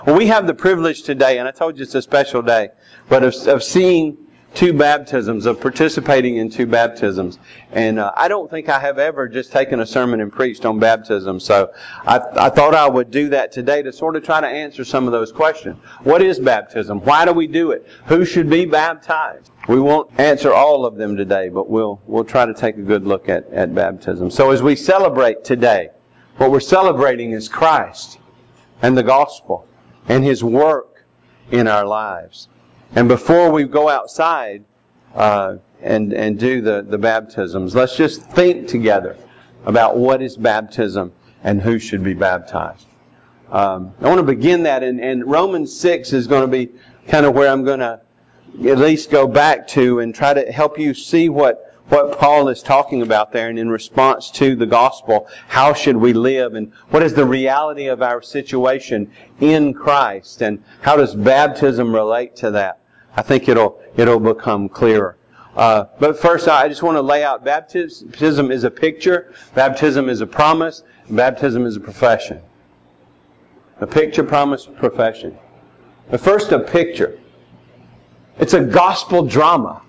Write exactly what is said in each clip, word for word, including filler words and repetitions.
Well, we have the privilege today, and I told you it's a special day, but of, of seeing two baptisms, of participating in two baptisms. And uh, I don't think I have ever just taken a sermon and preached on baptism. So I, I thought I would do that today to sort of try to answer some of those questions. What is baptism? Why do we do it? Who should be baptized? We won't answer all of them today, but we'll we'll try to take a good look at, at baptism. So as we celebrate today, what we're celebrating is Christ and the gospel and His work in our lives. And before we go outside uh, and and do the, the baptisms, let's just think together about what is baptism and who should be baptized. Um, I want to begin that, and, and Romans six is going to be kind of where I'm going to at least go back to and try to help you see what, what Paul is talking about there, and in response to the gospel, how should we live, and what is the reality of our situation in Christ, and how does baptism relate to that? I think it'll it'll become clearer. Uh, but first, I just want to lay out baptism is a picture, baptism is a promise, baptism is a profession. A picture, promise, profession. But first, a picture. It's a gospel drama.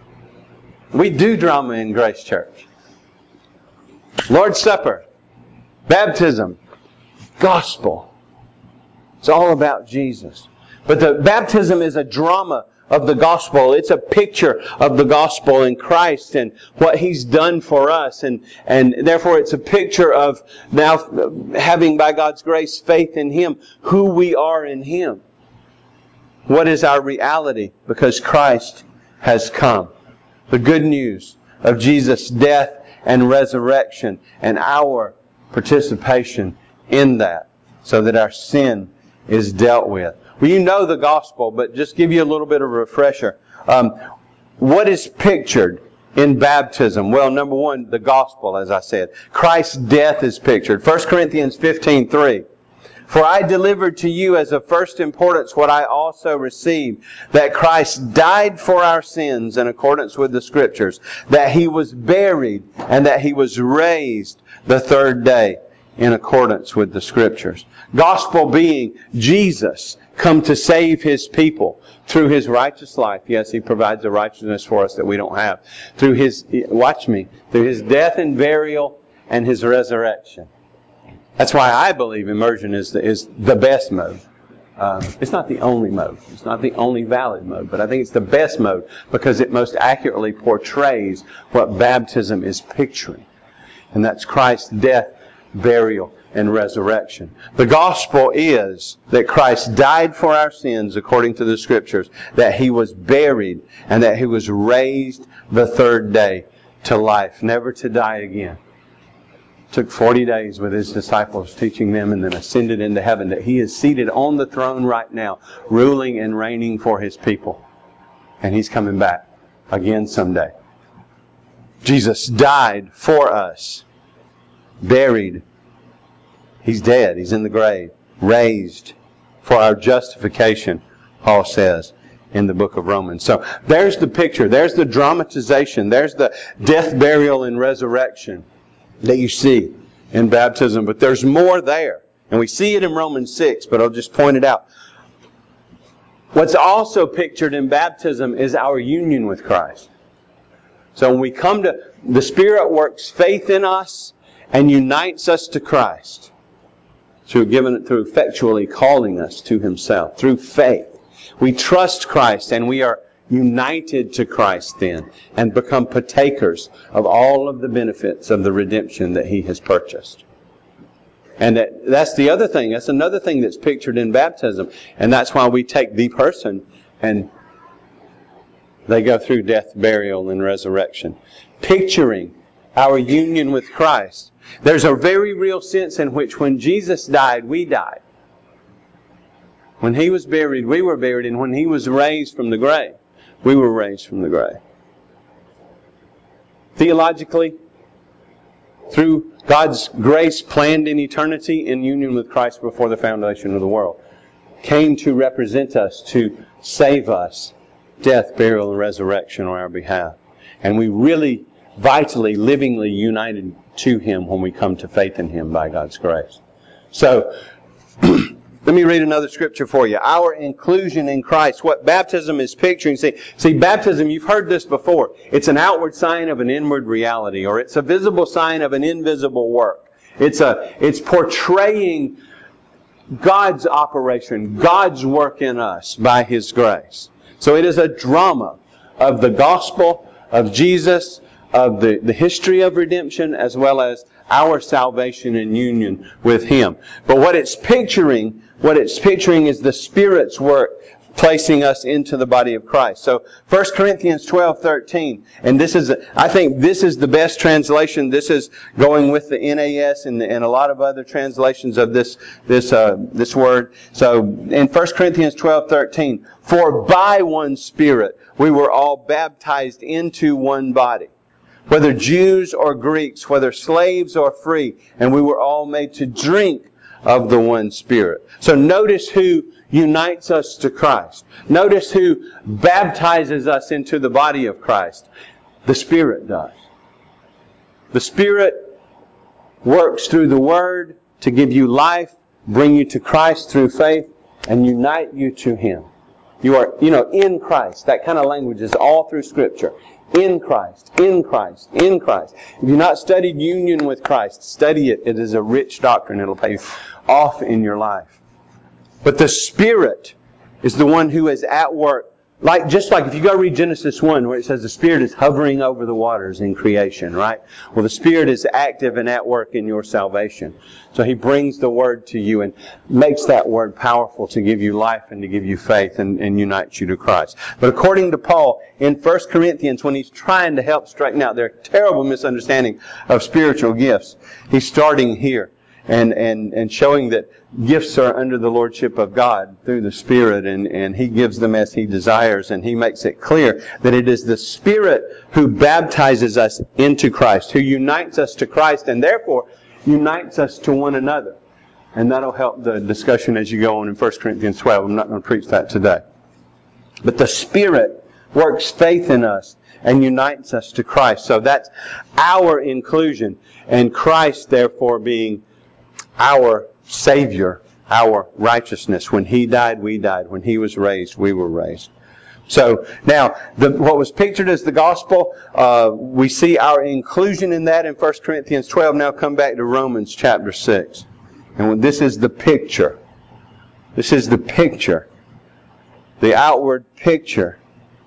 We do drama in Grace Church. Lord's Supper, baptism, gospel. It's all about Jesus. But the baptism is a drama of the gospel. It's a picture of the gospel in Christ and what He's done for us. And, and therefore it's a picture of now having, by God's grace, faith in Him, who we are in Him. What is our reality? Because Christ has come. The good news of Jesus' death and resurrection and our participation in that so that our sin is dealt with. Well, you know the gospel, but just give you a little bit of a refresher. Um, what is pictured in baptism? Well, number one, the gospel, as I said. Christ's death is pictured. First Corinthians fifteen three. For I delivered to you as of first importance what I also received, that Christ died for our sins in accordance with the Scriptures, that He was buried, and that He was raised the third day in accordance with the Scriptures. Gospel being Jesus come to save His people through His righteous life. Yes, He provides a righteousness for us that we don't have. Through His, watch me, through His death and burial and His resurrection. That's why I believe immersion is the, is the best mode. Um, it's not the only mode. It's not the only valid mode, but I think it's the best mode because it most accurately portrays what baptism is picturing. And that's Christ's death, burial, and resurrection. The gospel is that Christ died for our sins according to the Scriptures, that He was buried, and that He was raised the third day to life, never to die again. Took forty days with His disciples, teaching them, and then ascended into heaven, that He is seated on the throne right now, ruling and reigning for His people. And He's coming back again someday. Jesus died for us. Buried. He's dead. He's in the grave. Raised for our justification, Paul says in the book of Romans. So there's the picture. There's the dramatization. There's the death, burial, and resurrection that you see in baptism. But there's more there. And we see it in Romans six, but I'll just point it out. What's also pictured in baptism is our union with Christ. So when we come to, the Spirit works faith in us and unites us to Christ. Through giving it, through effectually calling us to Himself. Through faith. We trust Christ and we are united to Christ then, and become partakers of all of the benefits of the redemption that He has purchased. And that, that's the other thing. That's another thing that's pictured in baptism. And that's why we take the person and they go through death, burial, and resurrection. Picturing our union with Christ. There's a very real sense in which when Jesus died, we died. When He was buried, we were buried. And when He was raised from the grave, we were raised from the grave. Theologically, through God's grace planned in eternity in union with Christ before the foundation of the world, came to represent us, to save us, death, burial, and resurrection on our behalf. And we really, vitally, livingly united to Him when we come to faith in Him by God's grace. So, Let me read another scripture for you. Our inclusion in Christ. What baptism is picturing. See, see, baptism, you've heard this before. It's an outward sign of an inward reality, or it's a visible sign of an invisible work. It's a, it's portraying God's operation, God's work in us by His grace. So it is a drama of the gospel of Jesus, of the, the history of redemption, as well as our salvation and union with Him. But what it's picturing, what it's picturing is the Spirit's work placing us into the body of Christ. So First Corinthians twelve thirteen, and this is, I think this is the best translation. This is going with the N A S and, and a lot of other translations of this this uh, this word. So in First Corinthians twelve thirteen, for by one Spirit we were all baptized into one body, whether Jews or Greeks, whether slaves or free, and we were all made to drink of the one Spirit. So notice who unites us to Christ. Notice who baptizes us into the body of Christ. The Spirit does. The Spirit works through the Word to give you life, bring you to Christ through faith, and unite you to Him. You are, you know, in Christ. That kind of language is all through Scripture. In Christ, in Christ, in Christ. If you've not studied union with Christ, study it. It is a rich doctrine. It'll pay off in your life. But the Spirit is the one who is at work. Like, just like if you go read Genesis one, where it says the Spirit is hovering over the waters in creation, right? Well, the Spirit is active and at work in your salvation. So He brings the Word to you and makes that Word powerful to give you life and to give you faith and, and unite you to Christ. But according to Paul, in First Corinthians, when he's trying to help straighten out their terrible misunderstanding of spiritual gifts, he's starting here. And, and, and showing that gifts are under the lordship of God through the Spirit, and, and He gives them as He desires, and He makes it clear that it is the Spirit who baptizes us into Christ, who unites us to Christ, and therefore unites us to one another. And that'll help the discussion as you go on in First Corinthians twelve. I'm not going to preach that today. But the Spirit works faith in us and unites us to Christ. So that's our inclusion, and Christ therefore being our Savior, our righteousness. When He died, we died. When He was raised, we were raised. So now, the, what was pictured as the gospel, uh, we see our inclusion in that in First Corinthians twelve. Now come back to Romans chapter six. And when this is the picture. This is the picture. The outward picture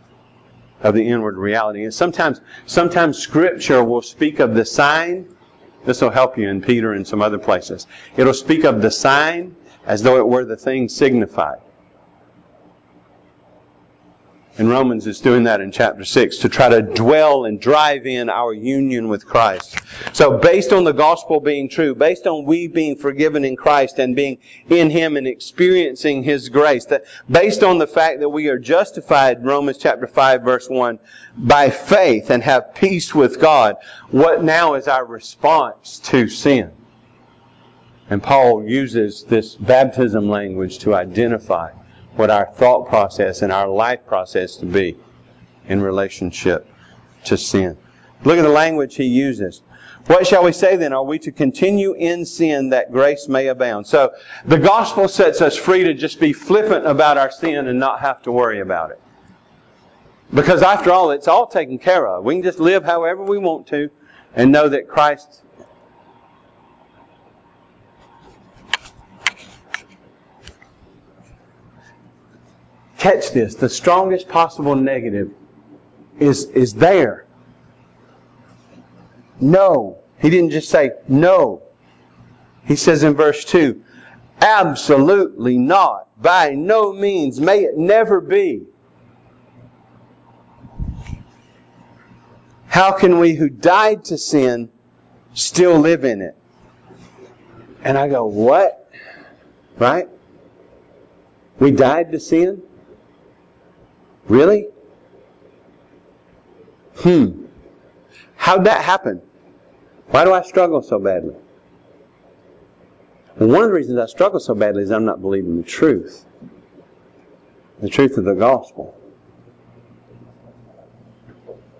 of the inward reality. And sometimes, sometimes Scripture will speak of the sign. This will help you in Peter and some other places. It'll speak of the sign as though it were the thing signified. And Romans is doing that in chapter six to try to dwell and drive in our union with Christ. So based on the gospel being true, based on we being forgiven in Christ and being in Him and experiencing His grace, that based on the fact that we are justified, Romans chapter five verse one, by faith and have peace with God, what now is our response to sin? And Paul uses this baptism language to identify what our thought process and our life process to be in relationship to sin. Look at the language he uses. What shall we say then? Are we to continue in sin that grace may abound? So the gospel sets us free to just be flippant about our sin and not have to worry about it. Because after all, it's all taken care of. We can just live however we want to and know that Christ catch this, the strongest possible negative is, is there. No. He didn't just say no. He says in verse two, absolutely not. By no means. May it never be. How can we who died to sin still live in it? And I go, what? Right? We died to sin? Really? Hmm. How'd that happen? Why do I struggle so badly? Well, one of the reasons I struggle so badly is I'm not believing the truth. The truth of the gospel.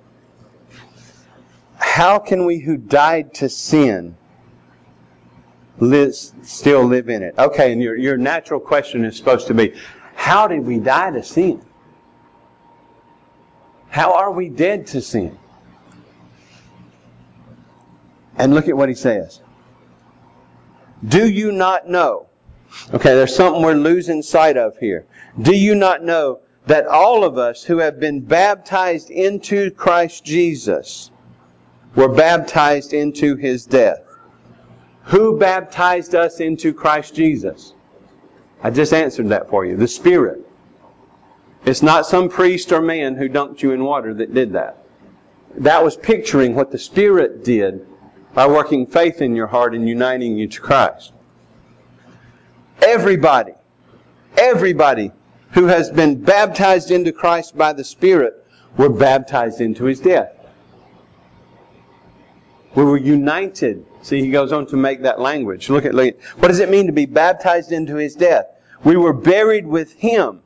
How can we who died to sin live, still live in it. Okay, and your, your natural question is supposed to be, how did we die to sin? How are we dead to sin? And look at what he says. Do you not know? Okay, there's something we're losing sight of here. Do you not know that all of us who have been baptized into Christ Jesus were baptized into His death? Who baptized us into Christ Jesus? I just answered that for you. The Spirit. It's not some priest or man who dunked you in water that did that. That was picturing what the Spirit did by working faith in your heart and uniting you to Christ. Everybody, everybody who has been baptized into Christ by the Spirit were baptized into His death. We were united. See, he goes on to make that language. Look at, look at what does it mean to be baptized into His death? We were buried with Him.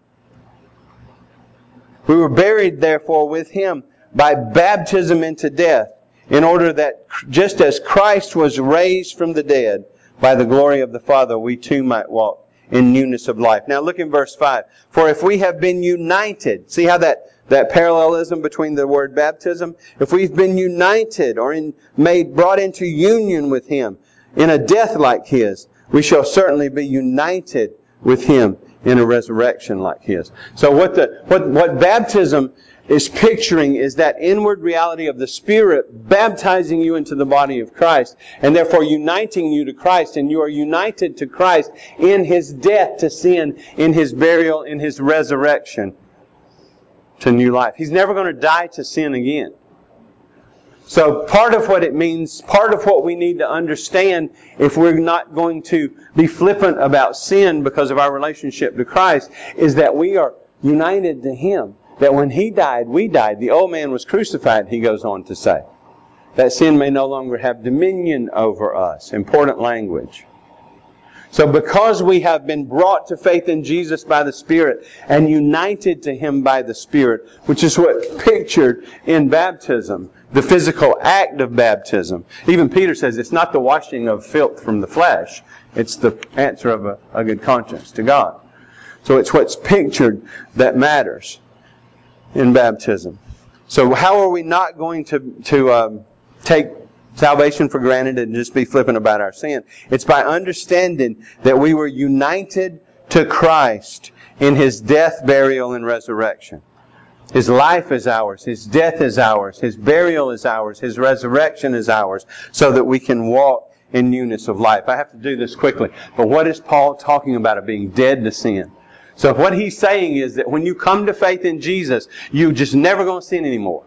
We were buried, therefore, with Him by baptism into death, in order that just as Christ was raised from the dead by the glory of the Father, we too might walk in newness of life. Now look in verse five. For if we have been united, see how that, that parallelism between the word baptism? If we've been united or in, made brought into union with Him in a death like His, we shall certainly be united with Him in a resurrection like His. So what the what what baptism is picturing is that inward reality of the Spirit baptizing you into the body of Christ, and therefore uniting you to Christ, and you are united to Christ in His death to sin, in His burial, in His resurrection to new life. He's never going to die to sin again. So part of what it means, part of what we need to understand if we're not going to be flippant about sin because of our relationship to Christ, is that we are united to Him. That when He died, we died. The old man was crucified, he goes on to say. That sin may no longer have dominion over us. Important language. So because we have been brought to faith in Jesus by the Spirit and united to Him by the Spirit, which is what pictured in baptism, the physical act of baptism. Even Peter says it's not the washing of filth from the flesh. It's the answer of a, a good conscience to God. So it's what's pictured that matters in baptism. So how are we not going to, to um, take salvation for granted and just be flippant about our sin? It's by understanding that we were united to Christ in His death, burial, and resurrection. His life is ours. His death is ours. His burial is ours. His resurrection is ours, so that we can walk in newness of life. I have to do this quickly. But what is Paul talking about of being dead to sin? So what he's saying is that when you come to faith in Jesus, you're just never going to sin anymore.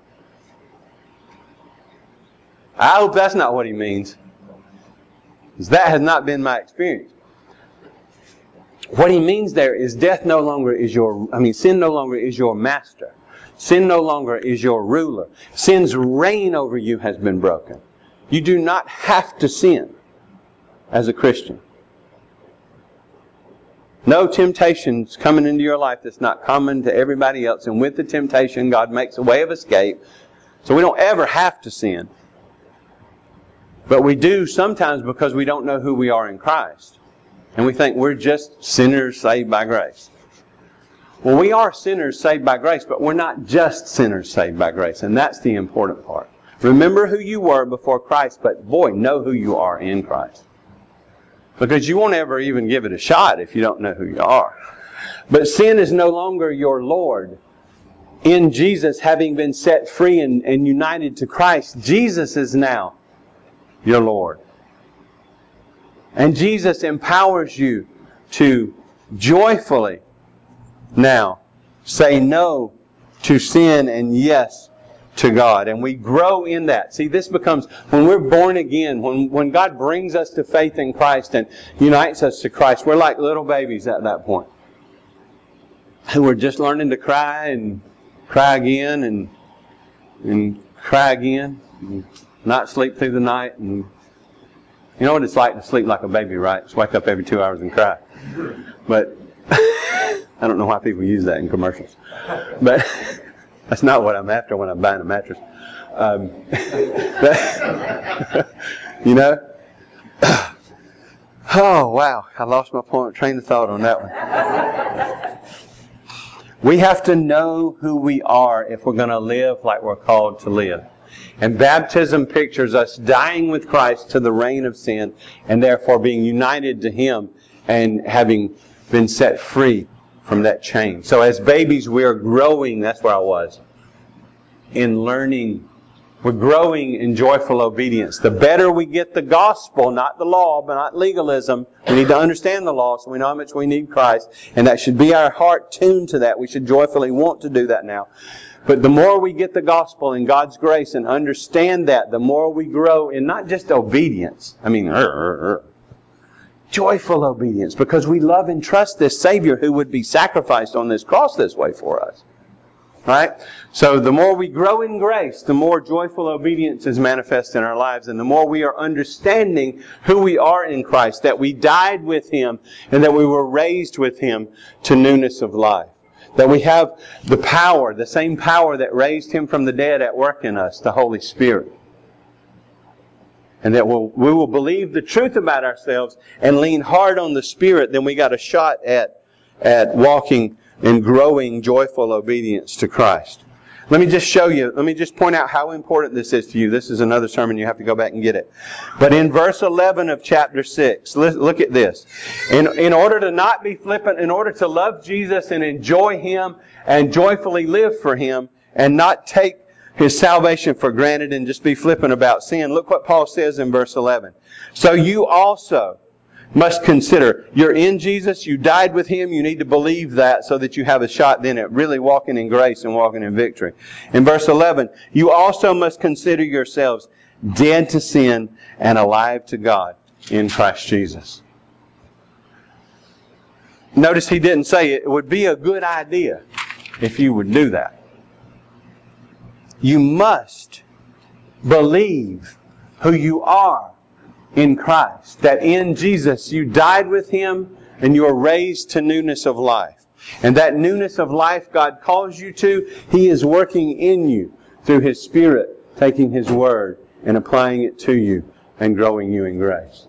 I hope that's not what he means, because that has not been my experience. What he means there is death no longer is your, I mean, sin no longer is your master. Sin no longer is your ruler. Sin's reign over you has been broken. You do not have to sin as a Christian. No temptation's coming into your life that's not common to everybody else. And with the temptation, God makes a way of escape. So we don't ever have to sin. But we do sometimes because we don't know who we are in Christ. And we think we're just sinners saved by grace. Well, we are sinners saved by grace, but we're not just sinners saved by grace. And that's the important part. Remember who you were before Christ, but boy, know who you are in Christ. Because you won't ever even give it a shot if you don't know who you are. But sin is no longer your Lord. In Jesus, having been set free and, and united to Christ, Jesus is now your Lord. And Jesus empowers you to joyfully now say no to sin and yes to God. And we grow in that. See, this becomes, when we're born again, when, when God brings us to faith in Christ and unites us to Christ, we're like little babies at that point, who are just learning to cry and cry again and and cry again, and not sleep through the night. And you know what it's like to sleep like a baby, right? Just wake up every two hours and cry. But I don't know why people use that in commercials. But that's not what I'm after when I'm buying a mattress. Um, that, you know? Oh, wow. I lost my point, train of thought on that one. We have to know who we are if we're going to live like we're called to live. And baptism pictures us dying with Christ to the reign of sin and therefore being united to Him and having been set free from that chain. So as babies, we are growing, that's where I was, in learning. We're growing in joyful obedience. The better we get the gospel, not the law, but not legalism. We need to understand the law so we know how much we need Christ. And that should be our heart tuned to that. We should joyfully want to do that now. But the more we get the gospel and God's grace and understand that, the more we grow in not just obedience. I mean, er, er, er. joyful obedience. Because we love and trust this Savior who would be sacrificed on this cross this way for us. Right? So the more we grow in grace, the more joyful obedience is manifest in our lives. And the more we are understanding who we are in Christ. That we died with Him and that we were raised with Him to newness of life. That we have the power, the same power that raised Him from the dead at work in us, the Holy Spirit. And that we'll, we will believe the truth about ourselves and lean hard on the Spirit, then we got a shot at, at walking in growing joyful obedience to Christ. Let me just show you, let me just point out how important this is to you. This is another sermon, you have to go back and get it. But in verse eleven of chapter six, look at this. In, in order to not be flippant, in order to love Jesus and enjoy Him and joyfully live for Him and not take His salvation for granted and just be flippant about sin, look what Paul says in verse eleven. So you also must consider, you're in Jesus, you died with Him, you need to believe that so that you have a shot then at really walking in grace and walking in victory. In verse eleven, you also must consider yourselves dead to sin and alive to God in Christ Jesus. Notice he didn't say it would be a good idea if you would do that. You must believe who you are in Christ. That in Jesus you died with Him and you are raised to newness of life. And that newness of life God calls you to, He is working in you through His Spirit, taking His Word and applying it to you and growing you in grace.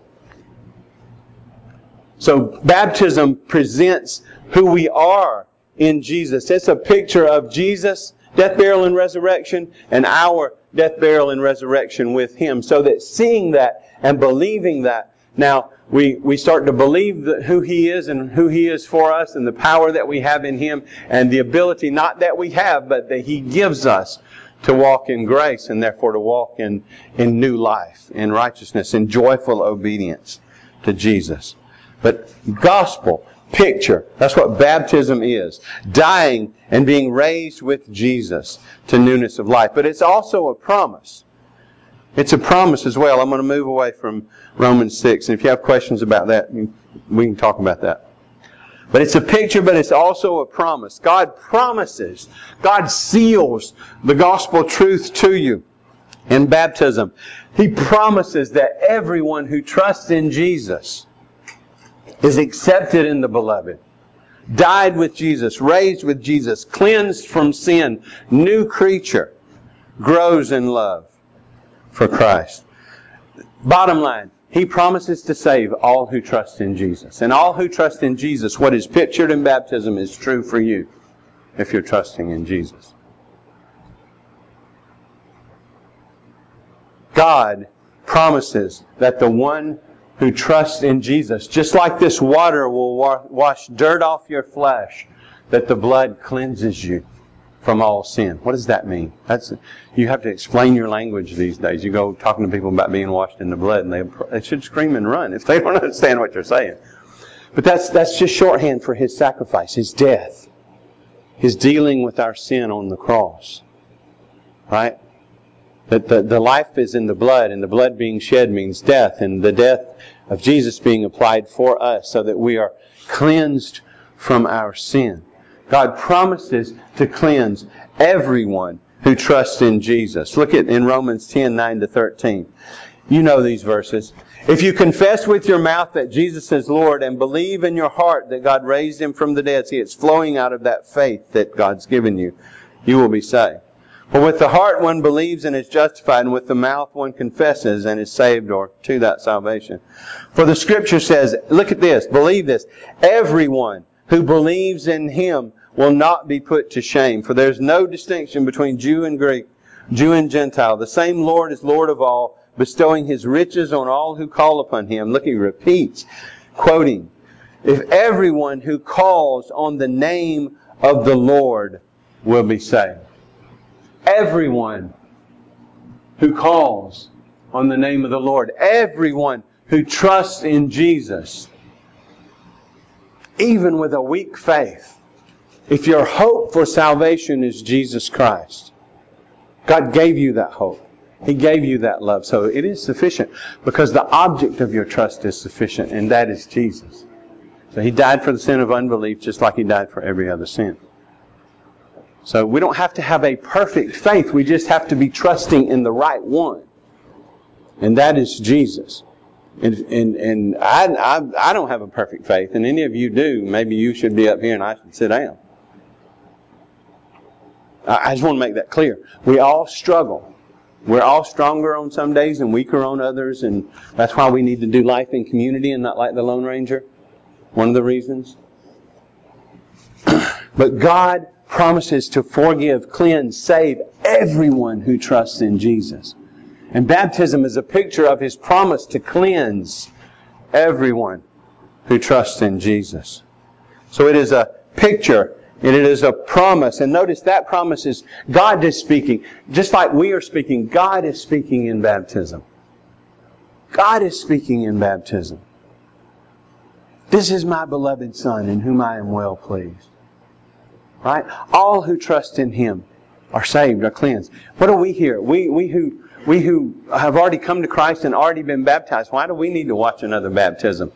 So baptism presents who we are in Jesus. It's a picture of Jesus' death, burial, and resurrection and our death, burial, and resurrection with Him. So that seeing that and believing that, now we, we start to believe that who He is and who He is for us and the power that we have in Him and the ability, not that we have, but that He gives us to walk in grace and therefore to walk in, in new life, in righteousness, in joyful obedience to Jesus. But gospel, picture, that's what baptism is. Dying and being raised with Jesus to newness of life. But it's also a promise. It's a promise as well. I'm going to move away from Romans six. And if you have questions about that, we can talk about that. But it's a picture, but it's also a promise. God promises. God seals the gospel truth to you in baptism. He promises that everyone who trusts in Jesus is accepted in the Beloved. Died with Jesus, raised with Jesus, cleansed from sin, new creature, grows in love for Christ. Bottom line, He promises to save all who trust in Jesus. And all who trust in Jesus, what is pictured in baptism is true for you if you're trusting in Jesus. God promises that the one who trusts in Jesus, just like this water will wa- wash dirt off your flesh, that the blood cleanses you from all sin. What does that mean? That's you have to explain your language these days. You go talking to people about being washed in the blood, and they, they should scream and run if they don't understand what you're saying. But that's that's just shorthand for His sacrifice, His death, His dealing with our sin on the cross. Right? That the, the life is in the blood, and the blood being shed means death, and the death of Jesus being applied for us so that we are cleansed from our sin. God promises to cleanse everyone who trusts in Jesus. Look at in Romans ten, nine to thirteen. You know these verses. If you confess with your mouth that Jesus is Lord and believe in your heart that God raised Him from the dead, see, it's flowing out of that faith that God's given you, you will be saved. For with the heart one believes and is justified, and with the mouth one confesses and is saved, or to that salvation. For the Scripture says, look at this, believe this, everyone who believes in Him will not be put to shame. For there is no distinction between Jew and Greek, Jew and Gentile. The same Lord is Lord of all, bestowing His riches on all who call upon Him. Look, He repeats, quoting, if everyone who calls on the name of the Lord will be saved. Everyone who calls on the name of the Lord. Everyone who trusts in Jesus. Even with a weak faith. If your hope for salvation is Jesus Christ. God gave you that hope. He gave you that love. So it is sufficient. Because the object of your trust is sufficient. And that is Jesus. So He died for the sin of unbelief just like He died for every other sin. So we don't have to have a perfect faith. We just have to be trusting in the right one. And that is Jesus. And, and, and I, I, I don't have a perfect faith. And any of you do. Maybe you should be up here and I should sit down. I, I just want to make that clear. We all struggle. We're all stronger on some days and weaker on others. And that's why we need to do life in community and not like the Lone Ranger. One of the reasons. But God promises to forgive, cleanse, save everyone who trusts in Jesus. And baptism is a picture of His promise to cleanse everyone who trusts in Jesus. So it is a picture, and it is a promise. And notice that promise is God is speaking. Just like we are speaking, God is speaking in baptism. God is speaking in baptism. This is my beloved Son in whom I am well pleased. Right? All who trust in Him are saved, are cleansed. What do we hear? We we who we who have already come to Christ and already been baptized, why do we need to watch another baptism?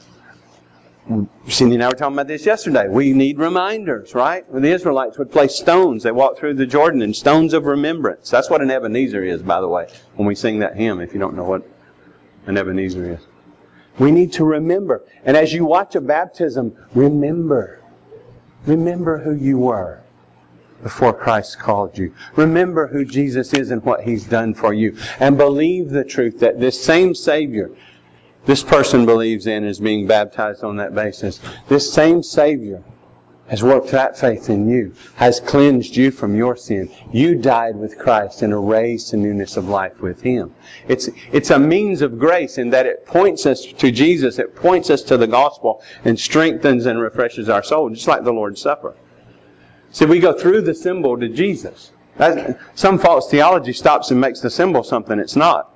Cindy and I were talking about this yesterday. We need reminders, right? When the Israelites would place stones, they walked through the Jordan, and stones of remembrance. That's what an Ebenezer is, by the way, when we sing that hymn, if you don't know what an Ebenezer is. We need to remember. And as you watch a baptism, remember. Remember who you were before Christ called you. Remember who Jesus is and what He's done for you. And believe the truth that this same Savior, this person believes in, is being baptized on that basis. This same Savior has worked that faith in you, has cleansed you from your sin. You died with Christ and are raised to newness of life with Him. It's, it's a means of grace in that it points us to Jesus, it points us to the gospel, and strengthens and refreshes our soul, just like the Lord's Supper. See, we go through the symbol to Jesus. That's, some false theology stops and makes the symbol something it's not.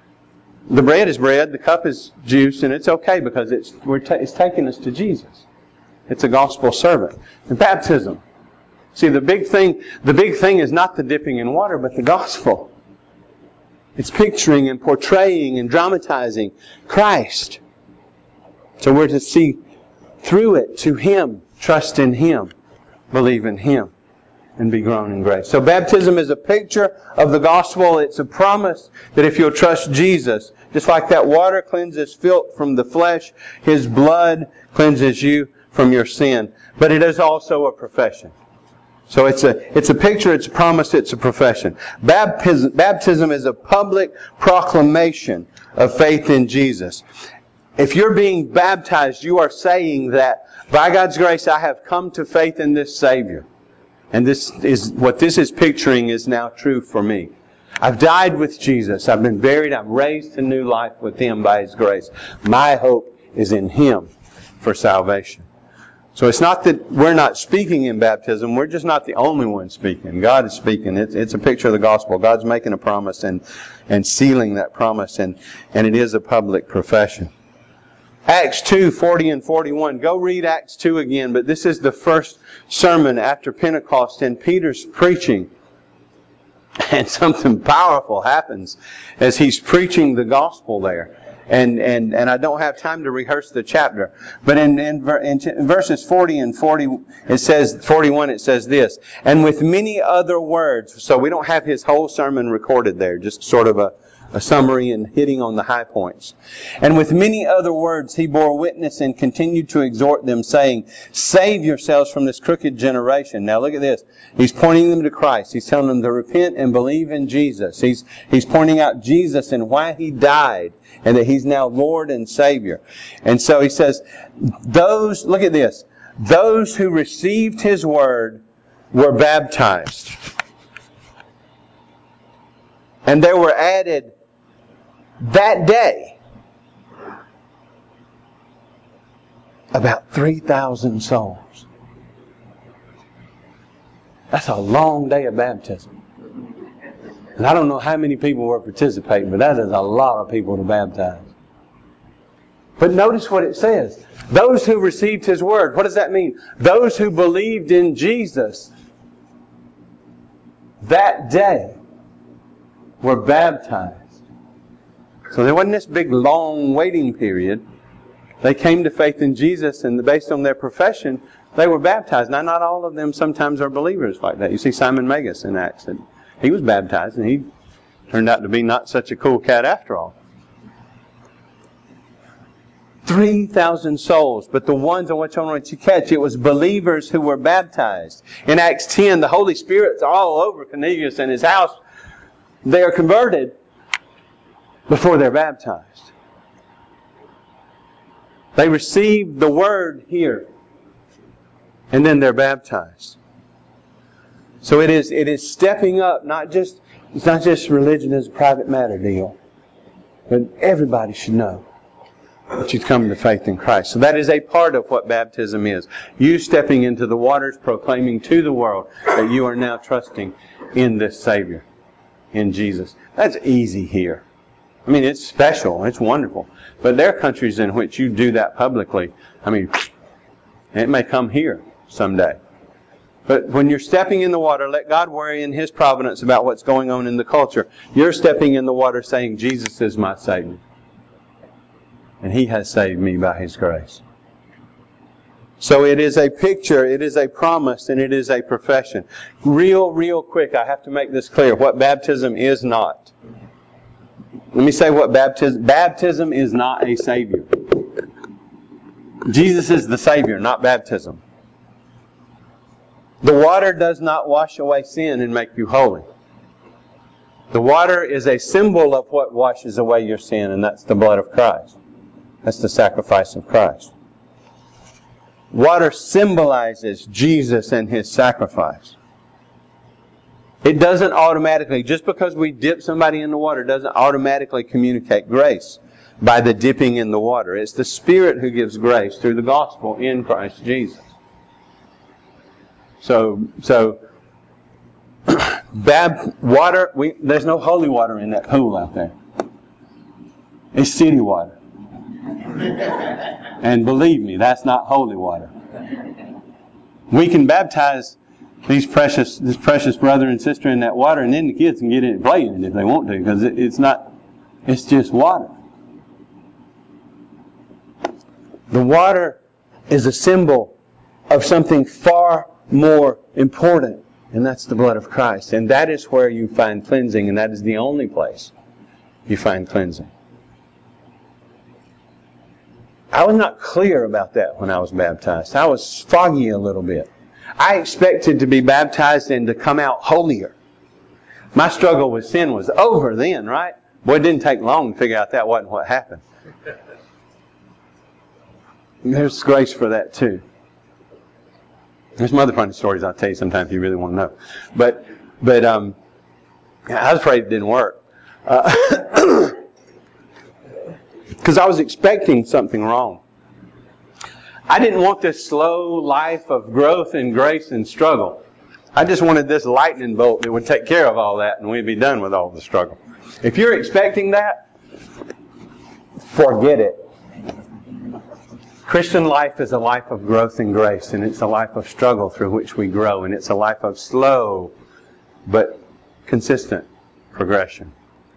The bread is bread, the cup is juice, and it's okay because it's, we're ta- it's taking us to Jesus. It's a gospel servant. And baptism. See, the big thing, the big thing is not the dipping in water, but the gospel. It's picturing and portraying and dramatizing Christ. So we're to see through it to Him, trust in Him, believe in Him, and be grown in grace. So baptism is a picture of the gospel. It's a promise that if you'll trust Jesus, just like that water cleanses filth from the flesh, His blood cleanses you from your sin. But it is also a profession. So it's a it's a picture, it's a promise, it's a profession. Baptism, baptism is a public proclamation of faith in Jesus. If you're being baptized, you are saying that by God's grace I have come to faith in this Savior. And this is what this is picturing is now true for me. I've died with Jesus. I've been buried. I'm raised to new life with Him by His grace. My hope is in Him for salvation. So it's not that we're not speaking in baptism. We're just not the only ones speaking. God is speaking. It's, it's a picture of the gospel. God's making a promise and, and sealing that promise. And, and it is a public profession. Acts two, forty and forty-one. Go read Acts two again. But this is the first sermon after Pentecost. And Peter's preaching. And something powerful happens as he's preaching the gospel there. And, and, and I don't have time to rehearse the chapter. But in, in, in verses forty and forty, it says, forty-one, it says this. And with many other words. So we don't have his whole sermon recorded there. Just sort of a, a summary and hitting on the high points. And with many other words he bore witness and continued to exhort them, saying, save yourselves from this crooked generation. Now look at this. He's pointing them to Christ. He's telling them to repent and believe in Jesus. He's, he's pointing out Jesus and why He died, and that He's now Lord and Savior. And so he says, those, look at this, those who received His word were baptized. And there were added that day about three thousand souls. That's a long day of baptism. And I don't know how many people were participating, but that is a lot of people to baptize. But notice what it says. Those who received His word. What does that mean? Those who believed in Jesus that day were baptized. So there wasn't this big long waiting period. They came to faith in Jesus, and based on their profession, they were baptized. Now, not all of them sometimes are believers like that. You see Simon Magus in Acts. And he was baptized, and he turned out to be not such a cool cat after all. three thousand souls. But the ones I want you to catch, it was believers who were baptized. In Acts ten, the Holy Spirit's all over Cornelius and his house. They are converted before they're baptized. They receive the word here, and then they're baptized. So it is it is stepping up, not just it's not just religion as a private matter deal. But everybody should know that you've come to faith in Christ. So that is a part of what baptism is. You stepping into the waters, proclaiming to the world that you are now trusting in this Savior, in Jesus. That's easy here. I mean, it's special. It's wonderful. But there are countries in which you do that publicly. I mean, it may come here someday. But when you're stepping in the water, let God worry in His providence about what's going on in the culture. You're stepping in the water saying, Jesus is my Savior. And He has saved me by His grace. So it is a picture, it is a promise, and it is a profession. Real, real quick, I have to make this clear, what baptism is not. Let me say what baptism... Baptism is not a Savior. Jesus is the Savior, not baptism. The water does not wash away sin and make you holy. The water is a symbol of what washes away your sin, and that's the blood of Christ. That's the sacrifice of Christ. Water symbolizes Jesus and His sacrifice. It doesn't automatically, just because we dip somebody in the water, doesn't automatically communicate grace by the dipping in the water. It's the Spirit who gives grace through the gospel in Christ Jesus. So, so bab, water, we, there's no holy water in that pool out there. It's city water. And believe me, that's not holy water. We can baptize these precious, this precious brother and sister in that water, and then the kids can get in and play in it if they want to, because it, it's not, it's just water. The water is a symbol of something far more important, and that's the blood of Christ. And that is where you find cleansing, and that is the only place you find cleansing. I was not clear about that when I was baptized. I was foggy a little bit. I expected to be baptized and to come out holier. My struggle with sin was over then, right? Boy, it didn't take long to figure out that wasn't what happened. And there's grace for that too. There's some other funny stories I'll tell you sometime if you really want to know. But, but um, I was afraid it didn't work. Uh, Because I was expecting something wrong. I didn't want this slow life of growth and grace and struggle. I just wanted this lightning bolt that would take care of all that and we'd be done with all the struggle. If you're expecting that, forget it. Christian life is a life of growth and grace, and it's a life of struggle through which we grow, and it's a life of slow but consistent progression.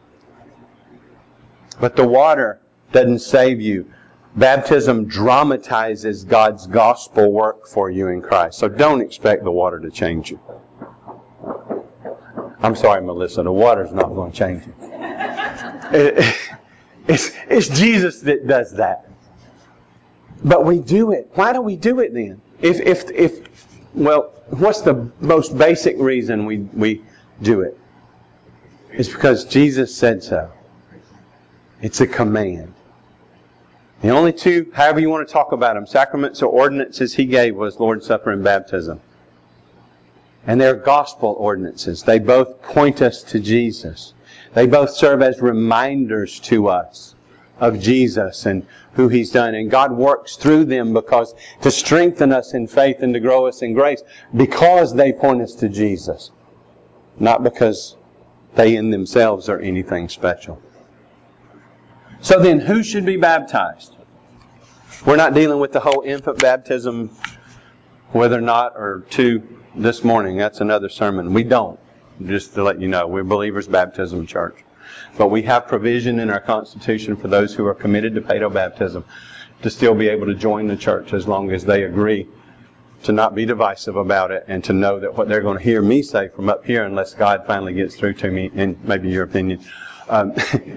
But the water doesn't save you. Baptism dramatizes God's gospel work for you in Christ. So don't expect the water to change you. I'm sorry, Melissa, the water's not going to change you. It, it's, it's Jesus that does that. But we do it. Why do we do it then? If, if, if, well, what's the most basic reason we, we do it? It's because Jesus said so. It's a command. The only two, however you want to talk about them, sacraments or ordinances He gave was Lord's Supper and baptism. And they're gospel ordinances. They both point us to Jesus. They both serve as reminders to us of Jesus and who He's done. And God works through them because to strengthen us in faith and to grow us in grace, because they point us to Jesus. Not because they in themselves are anything special. So then, who should be baptized? We're not dealing with the whole infant baptism, whether or not, or two this morning. That's another sermon. We don't. Just to let you know, we're Believers Baptism Church. But we have provision in our Constitution for those who are committed to paedo baptism to still be able to join the church as long as they agree to not be divisive about it and to know that what they're going to hear me say from up here, unless God finally gets through to me, and maybe your opinion. Um,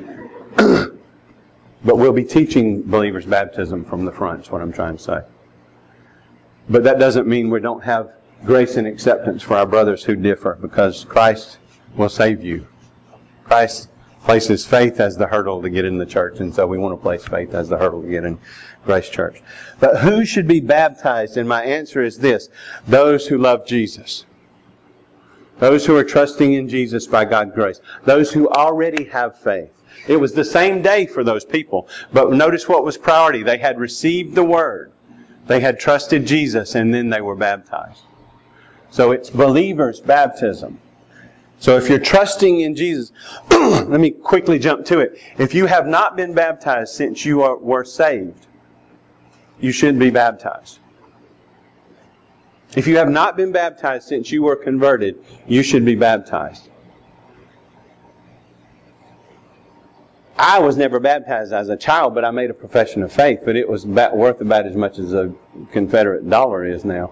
but we'll be teaching believers baptism from the front, is what I'm trying to say. But that doesn't mean we don't have grace and acceptance for our brothers who differ, because Christ will save you. Christ places faith as the hurdle to get in the church, and so we want to place faith as the hurdle to get in Grace Church. But who should be baptized? And my answer is this: those who love Jesus. Those who are trusting in Jesus by God's grace. Those who already have faith. It was the same day for those people, but notice what was priority. They had received the Word. They had trusted Jesus, and then they were baptized. So it's believers' baptism. So if you're trusting in Jesus, let me quickly jump to it. If you have not been baptized since you are, were saved, you should be baptized. If you have not been baptized since you were converted, you should be baptized. I was never baptized as a child, but I made a profession of faith, but it was about, worth about as much as a Confederate dollar is now.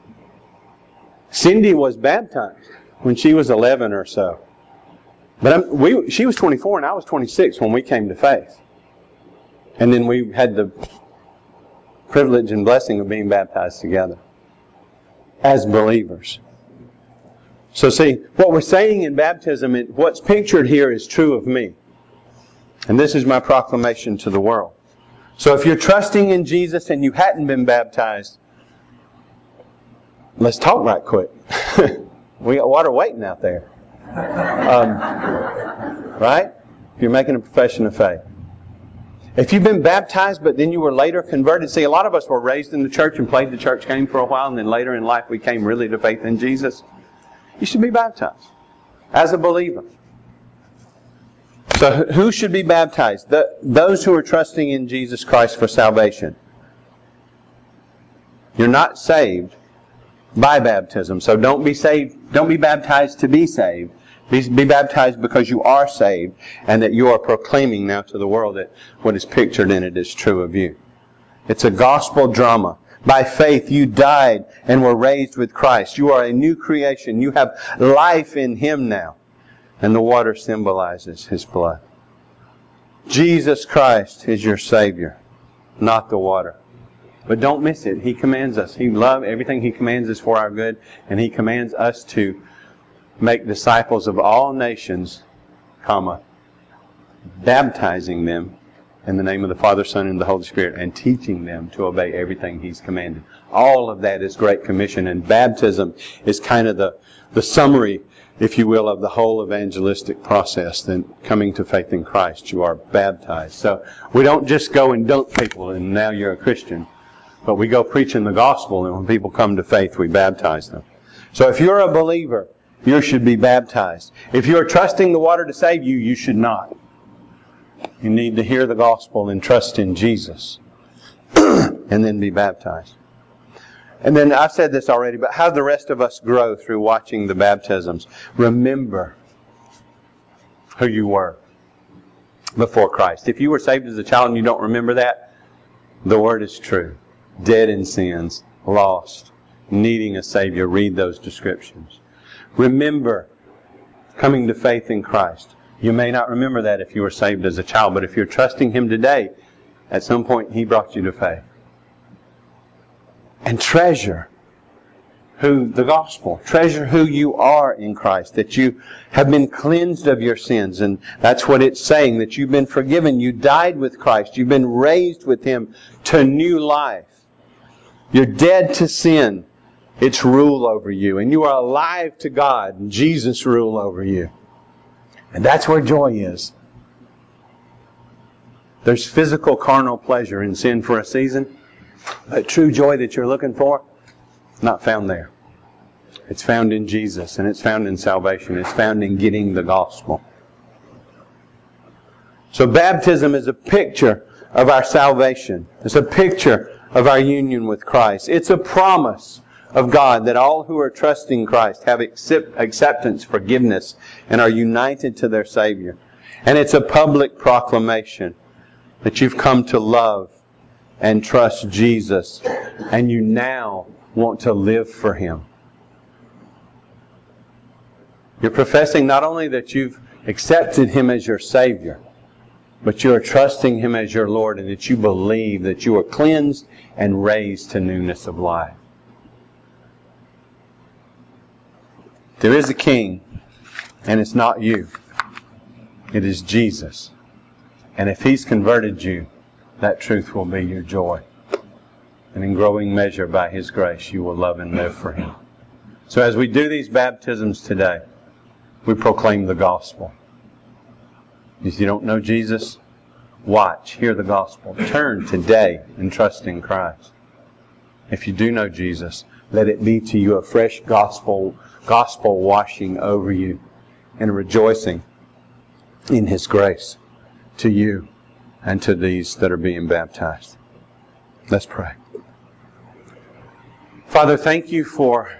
Cindy was baptized when she was eleven or so. But I'm, we, she was twenty-four and I was twenty-six when we came to faith. And then we had the privilege and blessing of being baptized together as believers. So see, what we're saying in baptism, what's pictured here is true of me. And this is my proclamation to the world. So if you're trusting in Jesus and you hadn't been baptized, let's talk right quick. We got water waiting out there. Um, right? You're making a profession of faith. If you've been baptized, but then you were later converted. See, a lot of us were raised in the church and played the church game for a while, and then later in life we came really to faith in Jesus. You should be baptized as a believer. So who should be baptized? The, those who are trusting in Jesus Christ for salvation. You're not saved by baptism. So don't be saved, don't be baptized to be saved. Be, be baptized because you are saved and that you are proclaiming now to the world that what is pictured in it is true of you. It's a gospel drama. By faith you died and were raised with Christ. You are a new creation. You have life in Him now. And the water symbolizes His blood. Jesus Christ is your Savior, not the water. But don't miss it. He commands us. He loves everything He commands is for our good. And He commands us to make disciples of all nations, comma, baptizing them in the name of the Father, Son, and the Holy Spirit, and teaching them to obey everything He's commanded. All of that is Great Commission. And baptism is kind of the, the summary, if you will, of the whole evangelistic process. Then coming to faith in Christ, you are baptized. So we don't just go and dunk people and now you're a Christian. But we go preaching the gospel, and when people come to faith, we baptize them. So if you're a believer, you should be baptized. If you're trusting the water to save you, you should not. You need to hear the gospel and trust in Jesus. And then be baptized. And then, I've said this already, but how the rest of us grow through watching the baptisms. Remember who you were before Christ. If you were saved as a child and you don't remember that, the Word is true. Dead in sins, lost, needing a Savior. Read those descriptions. Remember coming to faith in Christ. You may not remember that if you were saved as a child, but if you're trusting Him today, at some point He brought you to faith. And treasure who the gospel, treasure who you are in Christ, that you have been cleansed of your sins. And that's what it's saying, that you've been forgiven. You died with Christ. You've been raised with Him to new life. You're dead to sin, its rule over you. And you are alive to God and Jesus' rule over you. And that's where joy is. There's physical, carnal pleasure in sin for a season. But true joy that you're looking for, not found there. It's found in Jesus, and it's found in salvation. It's found in getting the gospel. So baptism is a picture of our salvation. It's a picture of our union with Christ. It's a promise of God that all who are trusting Christ have accept, acceptance, forgiveness, and are united to their Savior. And it's a public proclamation that you've come to love and trust Jesus, and you now want to live for Him. You're professing not only that you've accepted Him as your Savior, but you are trusting Him as your Lord, and that you believe that you are cleansed and raised to newness of life. There is a King, and it's not you. It is Jesus. And if He's converted you, that truth will be your joy. And in growing measure by His grace, you will love and live for Him. So as we do these baptisms today, we proclaim the gospel. If you don't know Jesus, watch, hear the gospel. Turn today and trust in Christ. If you do know Jesus, let it be to you a fresh gospel, gospel washing over you and rejoicing in His grace to you and to these that are being baptized. Let's pray. Father, thank you for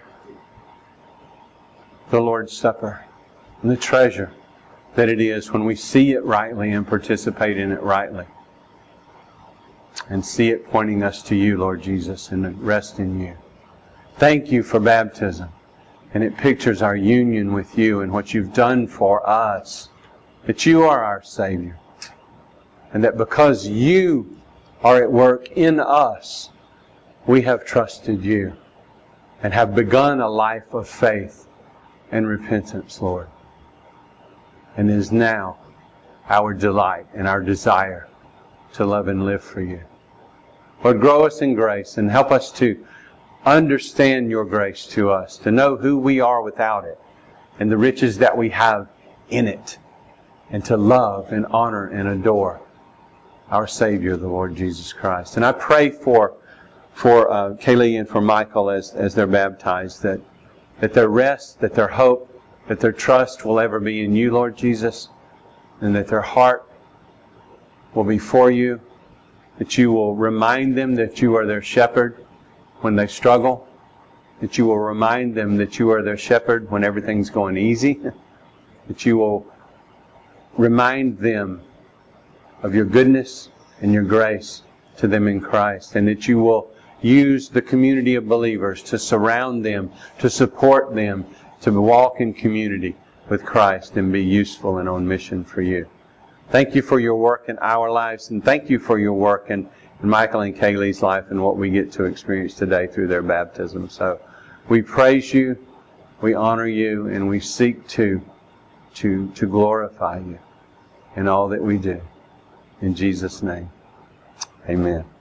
the Lord's Supper and the treasure that it is when we see it rightly and participate in it rightly. And see it pointing us to you, Lord Jesus, and rest in you. Thank you for baptism. And it pictures our union with you and what you've done for us. That you are our Savior. And that because you are at work in us, we have trusted you and have begun a life of faith and repentance, Lord. And it is now our delight and our desire to love and live for you. Lord, grow us in grace and help us to understand your grace to us, to know who we are without it and the riches that we have in it, and to love and honor and adore our Savior, the Lord Jesus Christ. And I pray for for uh, Kaylee and for Michael as, as they're baptized, that, that their rest, that their hope, that their trust will ever be in you, Lord Jesus, and that their heart will be for you, that you will remind them that you are their shepherd when they struggle, that you will remind them that you are their shepherd when everything's going easy, that you will remind them of your goodness and your grace to them in Christ, and that you will use the community of believers to surround them, to support them, to walk in community with Christ and be useful and on mission for you. Thank you for your work in our lives, and thank you for your work in, in Michael and Kaylee's life and what we get to experience today through their baptism. So we praise you, we honor you, and we seek to, to, to glorify you in all that we do. In Jesus' name, amen.